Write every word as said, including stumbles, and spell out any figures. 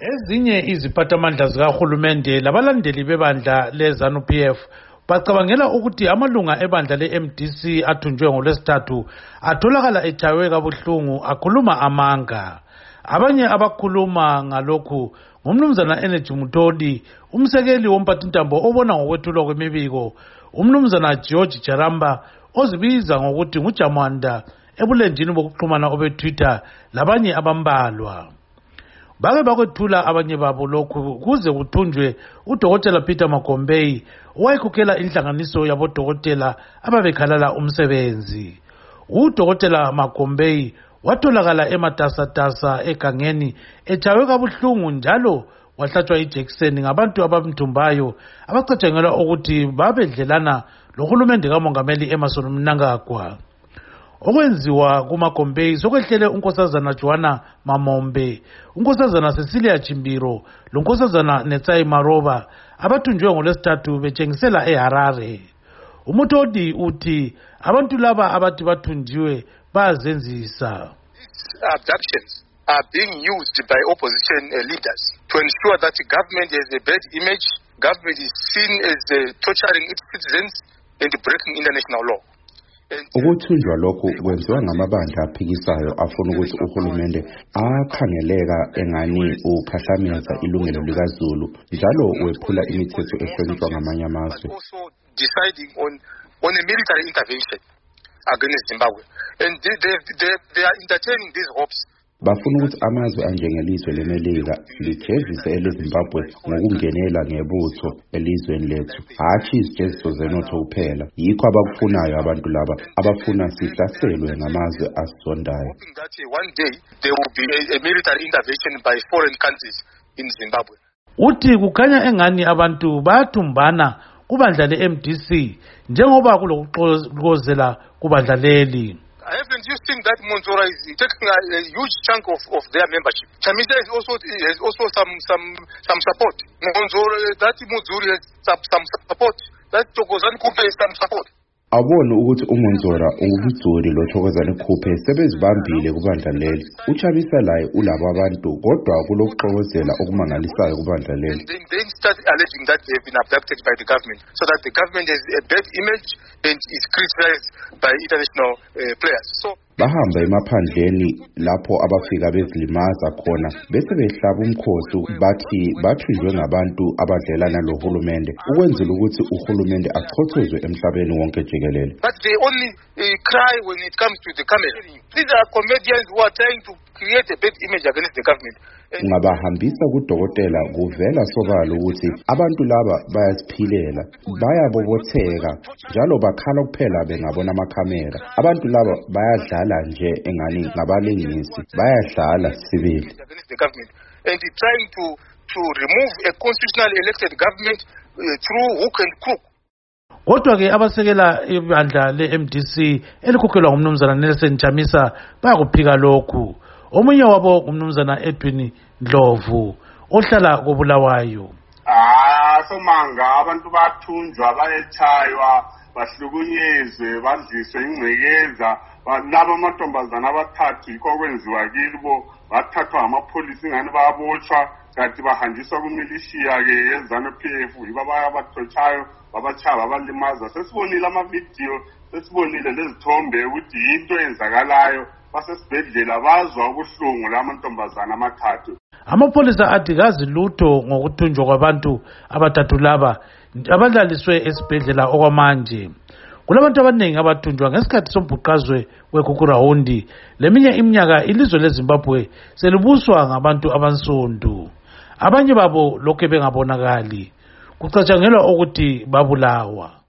Ezinye iziphathamandla zikahulumende labalandeli bebandla leZANU P F bacabangela ukuthi amalunga ebandla le-M D C athunjwe ngolwesithathu atholakala etshaywe kabuhlungu akhuluma amanga. Abanye abakhuluma ngalokhu ngumnumzana Energy Mutoli, umsekeli womphathintambo obona ngokwethulwa kwemibiko, umnumzana George Jaramba ozibiza ngokuthi nguJamanda ebulenjini bokuxhumana obe-Twitter labanye abambalwa. Bake bakwethula abanye babo lokhu kuze kuthunjwe uDokotela Peter Magombei owayekhokhela inhlanganiso yabodokotela ababekhalala umsebenzi. UDokotela Magombei watholakala ematasatasa egangeni etshaywe kabuhlungu njalo wahlatshwa ijekiseni ngabantu abamthumbayo abacatshangelwa ukuthi babedlelana lohulumende kamongameli Emmerson Mnangagwa. Okwenziwa kuMagombei sokwehlele unkosazana Joanna Mamombe, unkosazana Cecilia Chimbiro, lonkosazana Netsai Maroba abathunjwe ngolwesithathu betshengisela eHarare. Umutodi uthi abantu laba abathi bathunjiwe bazenzisa. Abductions are being used by opposition uh, leaders to ensure that the government has a bad image, government is seen as uh, torturing its citizens and breaking international law. Ukuthunjwa lokhu kwenziwa ngamabandla aphikisayo afuna ukuthi uhulumende akhangeleka engani ukhahlameza ilungelo likaZulu njalo wephula imithetho ehlonishwa ngamanye amazwe. Deciding on on a military intervention against Zimbabwe, and they they they, they are entertaining these hopes. Bafuna ukuthi amazwe anjengelizwe leMelika lijezise eleZimbabwe ngokungenela ngebutho elizweni lethu, hatshi izijeziso zenotho kuphela. Yikho abakufunayo abantu laba abafuna sihlaselwe ngamazwe asondayo. That one day there will be a, a military intervention by foreign countries in Zimbabwe. Uthi kukhanya engani abantu bayathumbana kubandla le-M D C njengoba kulokuxokozela kubandla leli. Haven't you seen that Monzora is taking a, a huge chunk of, of their membership? Chamisa is also has also some some some support. Monzora, that Muzuri has some, some support. That Thokozani Kupe has some support. Abona ukuthi uMonzora ungumdzuri loThokozani Kupe sebezibambile kubandla leli. Uchabisa laye ulabo abantu kodwa kulokuxokozela okumangalisayo kubandla leli. They start alleging that they have been abducted by the government, so that the government has a bad image and is criticized by international uh, players. So bahamba emaphandleni lapho abafika bezilimaza khona bese behlaba umkhosi bathi bathunjwe ngabantu abadlelana lohulumende ukwenzela ukuthi uhulumende achothozwe emhlabeni wonke jikelele. But they only uh, cry when it comes to the camera. These are comedians who are trying to create a bad image against the government. Ngabahambisa kudokotela kuvela sobala ukuthi abantu laba bayaziphilela, bayabobotheka njalo bakhala kuphela bengabona amakhamera. Abantu laba bayadlala nje engani ngabalingisi, bayadlala sibili. And trying to to remove a constitutionally elected government uh, through hook and crook. Kodwa ke abasekela ibandla le-M D C elikhokhelwa ngumnumzana Nelson Chamisa bayakuphika lokhu. Omunye wabo umnumzana Edwin Ndlovu ohlala koBulawayo. Ah somanga abantu bathunjwa bayetshaywa bahlukunyezwe badliswe ingcekeza laba amantombazana abathathu yikho kwenziwa kibo bathathwa ngamapolisi ngani bayabotshwa kanti bahanjiswa kumilishiya ke yeZANU P F yibabaya abathotshayo babachaya babalimaza. Sesibonile amavidiyo, sesibonile lezithombe ukuthi into eyenzakalayo basesibhedlela bazwa ubuhlungu lamantombazana amathathu. Amapolisa athi kazi lutho ngokuthunjwa kwabantu abathathu laba abadlaliswe esibhedlela okwamanje. Kulabantu abaningi abathunjwa ngesikhathi sombhuqazwe weKhukhurahundi leminye iminyaka ilizwe leZimbabwe selibuswa ngabantu abansundu. Abanye babo lokho bengabonakali kucatshangelwa ukuthi babulawa.